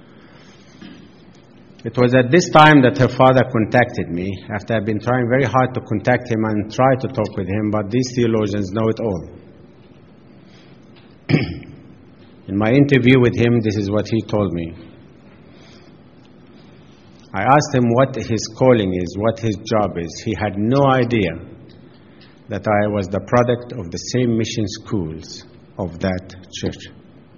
It was at this time that her father contacted me, after I've been trying very hard to contact him and try to talk with him, but these theologians know it all. In my interview with him, this is what he told me. I asked him what his calling is, what his job is. He had no idea that I was the product of the same mission schools of that church.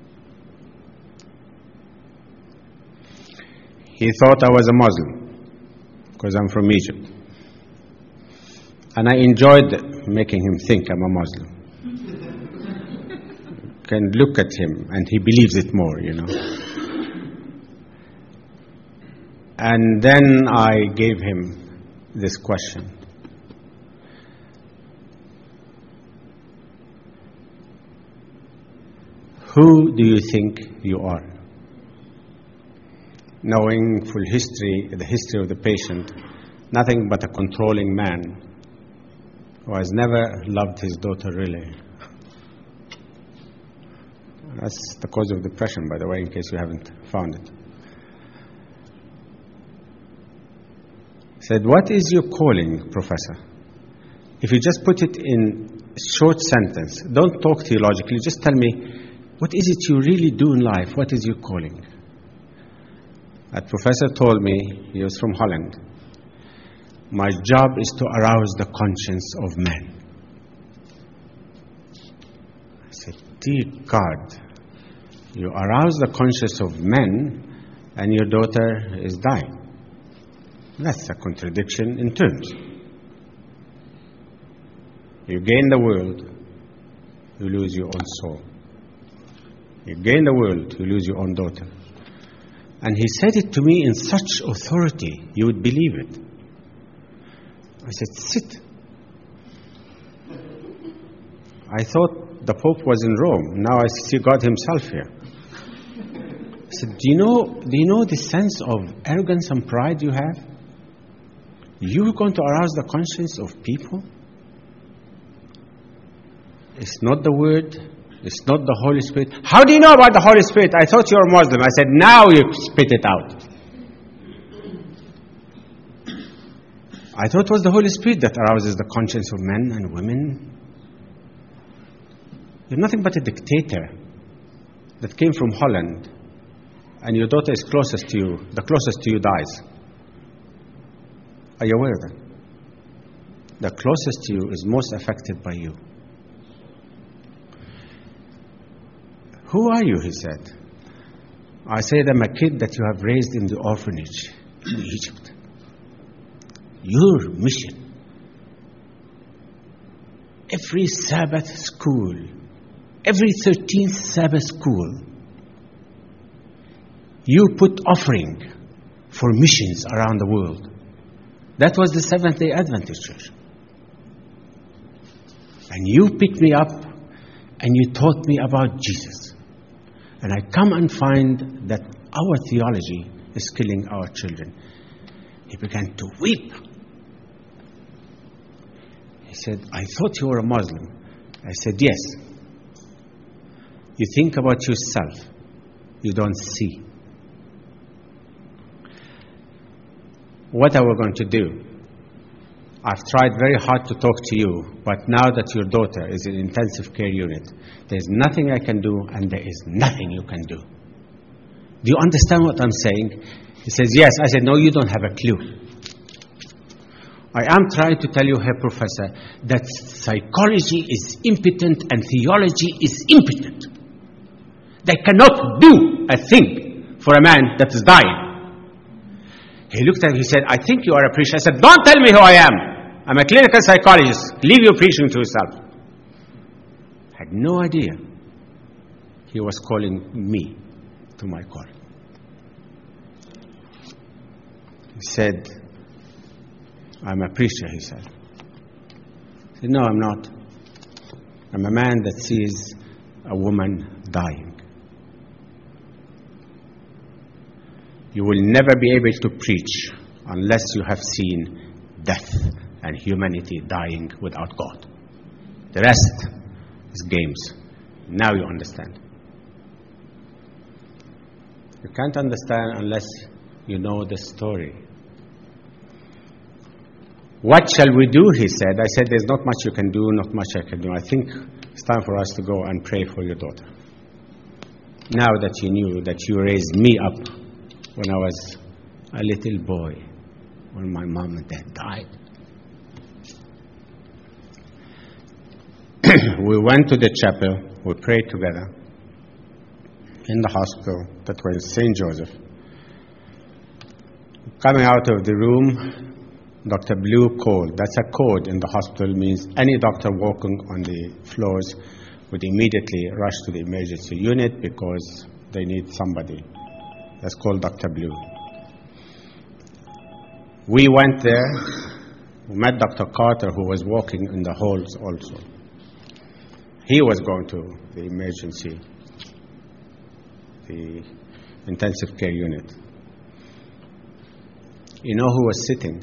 He thought I was a Muslim because I'm from Egypt. And I enjoyed making him think I'm a Muslim. Can look at him and he believes it more, you know. And then I gave him this question. Who do you think you are? Knowing full history, the history of the patient, nothing but a controlling man who has never loved his daughter really. That's the cause of depression, by the way, in case you haven't found it. He said, what is your calling, Professor? If you just put it in a short sentence, don't talk theologically, just tell me, what is it you really do in life? What is your calling? That professor told me, he was from Holland, my job is to arouse the conscience of men. I said, dear God, You arouse the conscience of men, and your daughter is dying. That's a contradiction in terms. You gain the world, you lose your own soul. You gain the world, you lose your own daughter. And he said it to me in such authority, you would believe it. I said, sit. I thought the Pope was in Rome. Now I see God himself here. I said, do you know the sense of arrogance and pride you have? You're going to arouse the conscience of people? It's not the Word. It's not the Holy Spirit. How do you know about the Holy Spirit? I thought you were Muslim. I said, now you spit it out. I thought it was the Holy Spirit that arouses the conscience of men and women. You're nothing but a dictator that came from Holland, and your daughter is closest to you. The closest to you dies. Are you aware of that? The closest to you is most affected by you. Who are you, he said. I said, I'm a kid that you have raised in the orphanage in Egypt. Your mission. Every Sabbath school, every 13th Sabbath school, you put offering for missions around the world. That was the Seventh-day Adventist Church. And you picked me up and you taught me about Jesus. And I come and find that our theology is killing our children. He began to weep. He said, I thought you were a Muslim. I said, yes. You think about yourself. You don't see. What are we going to do? I've tried very hard to talk to you, but now that your daughter is in intensive care unit, there's nothing I can do, and there is nothing you can do. Do you understand what I'm saying? He says, yes. I said, no, you don't have a clue. I am trying to tell you here, Professor, that psychology is impotent and theology is impotent. They cannot do a thing for a man that is dying. He looked at me, he said, I think you are a preacher. I said, don't tell me who I am. I'm a clinical psychologist. Leave your preaching to yourself. I had no idea he was calling me to my call. He said, I'm a preacher, he said. I said, no, I'm not. I'm a man that sees a woman dying. You will never be able to preach unless you have seen death and humanity dying without God. The rest is games. Now you understand. You can't understand unless you know the story. What shall we do, he said. I said, there's not much you can do, not much I can do. I think it's time for us to go and pray for your daughter. Now that you knew that you raised me up when I was a little boy, when my mom and dad died. We went to the chapel, we prayed together in the hospital that was St. Joseph. Coming out of the room, Dr. Blue called. That's a code in the hospital, means any doctor walking on the floors would immediately rush to the emergency unit because they need somebody. That's called Dr. Blue. We went there, we met Dr. Carter, who was walking in the halls also. He was going to the emergency, the intensive care unit. You know who was sitting?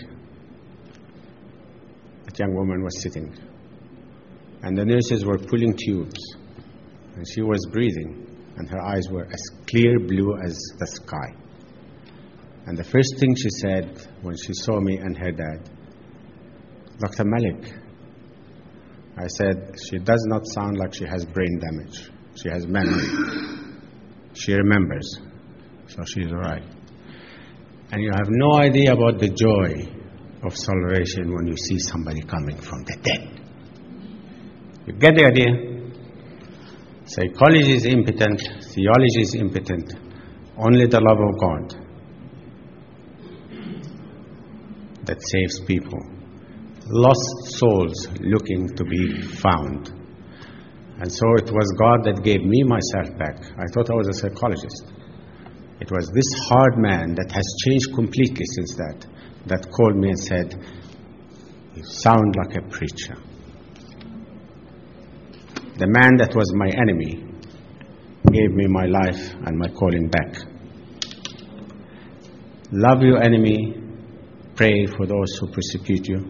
That young woman was sitting. And the nurses were pulling tubes. And she was breathing. And her eyes were as clear blue as the sky. And the first thing she said when she saw me and her dad, Dr. Malik, I said, she does not sound like she has brain damage. She has memory. She remembers. So she's all right. And you have no idea about the joy of salvation when you see somebody coming from the dead. You get the idea? Psychology is impotent, theology is impotent. Only the love of God that saves people. Lost souls looking to be found. And so it was God that gave me myself back. I thought I was a psychologist. It was this hard man that has changed completely since that called me and said, "You sound like a preacher." The man that was my enemy gave me my life and my calling back. Love your enemy, pray for those who persecute you.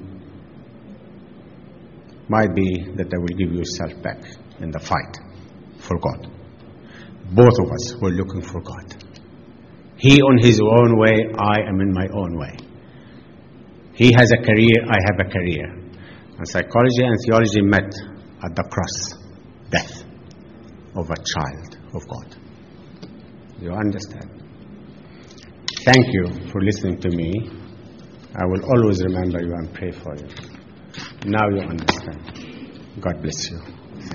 Might be that they will give you yourself back in the fight for God. Both of us were looking for God. He on his own way, I am in my own way. He has a career, I have a career. And psychology and theology met at the cross, death of a child of God. You understand? Thank you for listening to me. I will always remember you and pray for you. Now you understand. God bless you.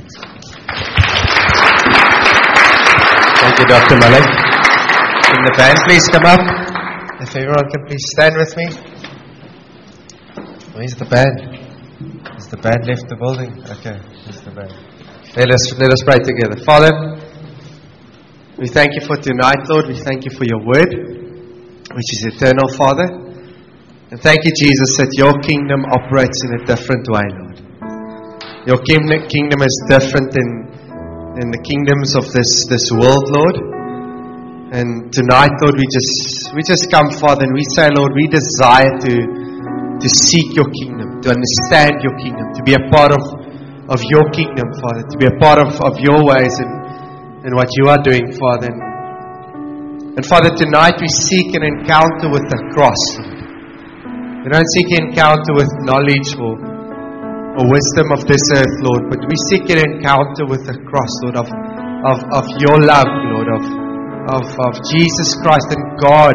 Thank you, Dr. Malik. Can the band please come up? If everyone can please stand with me. Where's the band? Has the band left the building? Okay, here's the band. Let us pray together. Father, we thank you for tonight, Lord. We thank you for your word, which is eternal, Father. And thank you, Jesus, that your kingdom operates in a different way, Lord. Your kingdom is different than the kingdoms of this world, Lord. And tonight, Lord, we just come, Father, and we say, Lord, we desire to seek your kingdom, to understand your kingdom, to be a part of your kingdom, Father, to be a part of your ways and what you are doing, Father. And Father, tonight we seek an encounter with the cross, Lord. We don't seek an encounter with knowledge or wisdom of this earth, Lord, but we seek an encounter with the cross, Lord, of your love, Lord, of Jesus Christ and God,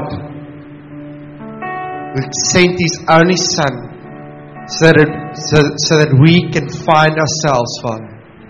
who sent His only Son so that we can find ourselves, Father.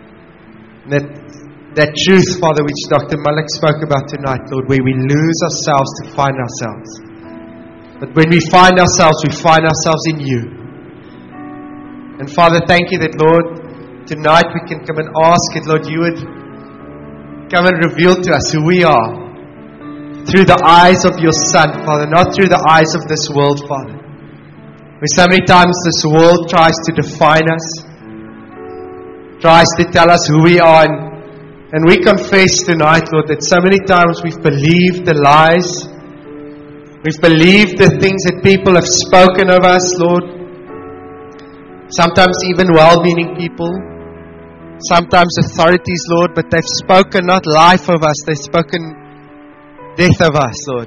That truth, Father, which Dr. Malik spoke about tonight, Lord, where we lose ourselves to find ourselves. But when we find ourselves in you. And Father, thank you that, Lord, tonight we can come and ask it, Lord, you would come and reveal to us who we are through the eyes of your Son, Father, not through the eyes of this world, Father. Where so many times this world tries to define us, tries to tell us who we are, and we confess tonight, Lord, that so many times we've believed the lies. We've believed the things that people have spoken of us, Lord. Sometimes even well-meaning people. Sometimes authorities, Lord, but they've spoken not life of us, they've spoken death of us, Lord.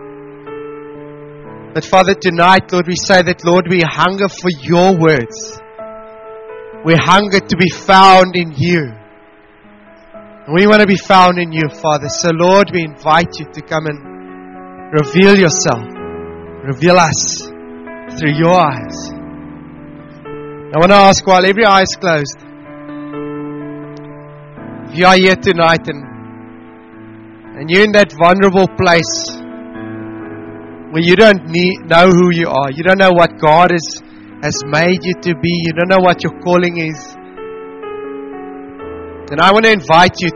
But Father, tonight, Lord, we say that, Lord, we hunger for your words. We hunger to be found in you. And we want to be found in you, Father. So, Lord, we invite you to come and reveal yourself. Reveal us through your eyes. I want to ask, while every eye is closed, if you are here tonight and you're in that vulnerable place where you don't know who you are, you don't know what God has made you to be, you don't know what your calling is, then I want to invite you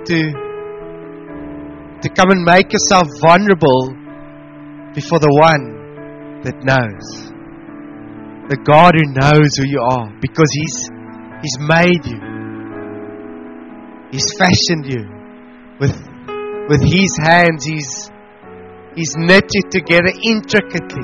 to come and make yourself vulnerable before the one that knows. The God who knows who you are, because He's made you. He's fashioned you with His hands. He's knit you together intricately.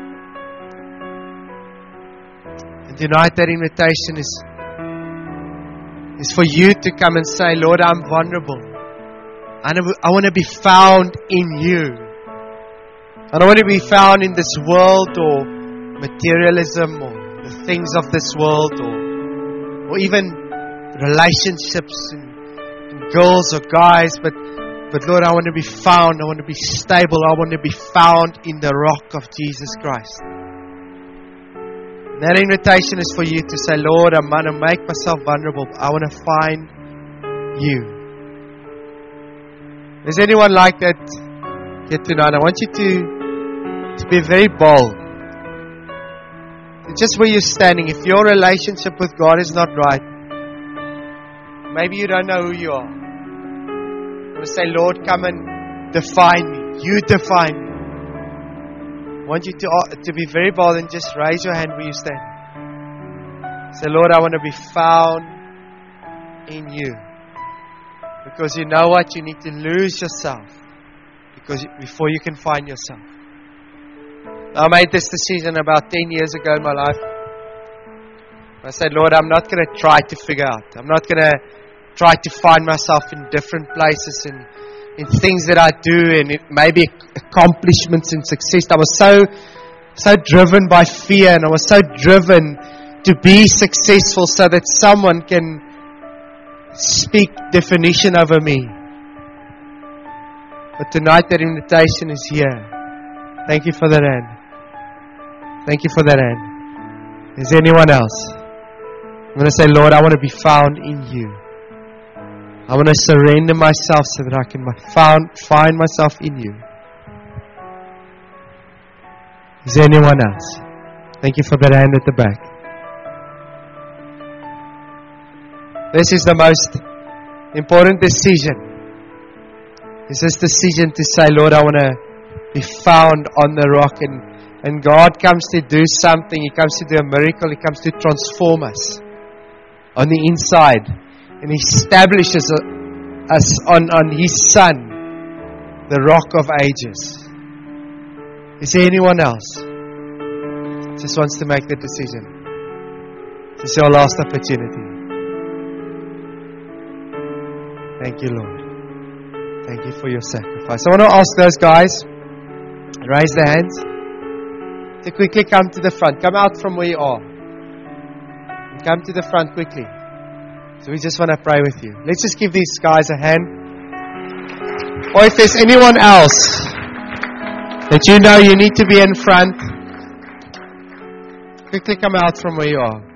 And tonight that invitation is for you to come and say, Lord, I'm vulnerable. I want to be found in you. I don't want to be found in this world or materialism or the things of this world or even relationships and girls or guys, but Lord, I want to be found. I want to be stable. I want to be found in the rock of Jesus Christ. And that invitation is for you to say, Lord, I'm going to make myself vulnerable. I want to find you. Is anyone like that here tonight? I want you to be very bold. Just where you're standing, if your relationship with God is not right, maybe you don't know who you are. I want to say, Lord, come and define me. You define me. I want you to be very bold and just raise your hand where you stand. Say, Lord, I want to be found in you. Because you know what? You need to lose yourself before you can find yourself. I made this decision about 10 years ago in my life. I said, Lord, I'm not going to try to figure out. I'm not going to try to find myself in different places and in things that I do and maybe accomplishments and success. I was so driven by fear, and I was so driven to be successful so that someone can speak definition over me. But tonight that invitation is here. Thank you for that hand. Thank you for that hand. Is there anyone else? I'm going to say, Lord, I want to be found in you. I want to surrender myself so that I can find myself in you. Is there anyone else? Thank you for that hand at the back. This is the most important decision. It's this decision to say, Lord, I want to be found on the rock. And God comes to do something. He comes to do a miracle. He comes to transform us on the inside. And He establishes us on His Son, the rock of ages. Is there anyone else? Just wants to make that decision. This is your last opportunity. Thank you, Lord. Thank you for your sacrifice. I want to ask those guys, raise their hands, to quickly come to the front. Come out from where you are. And come to the front quickly. So we just want to pray with you. Let's just give these guys a hand. Or if there's anyone else that you know you need to be in front, quickly come out from where you are.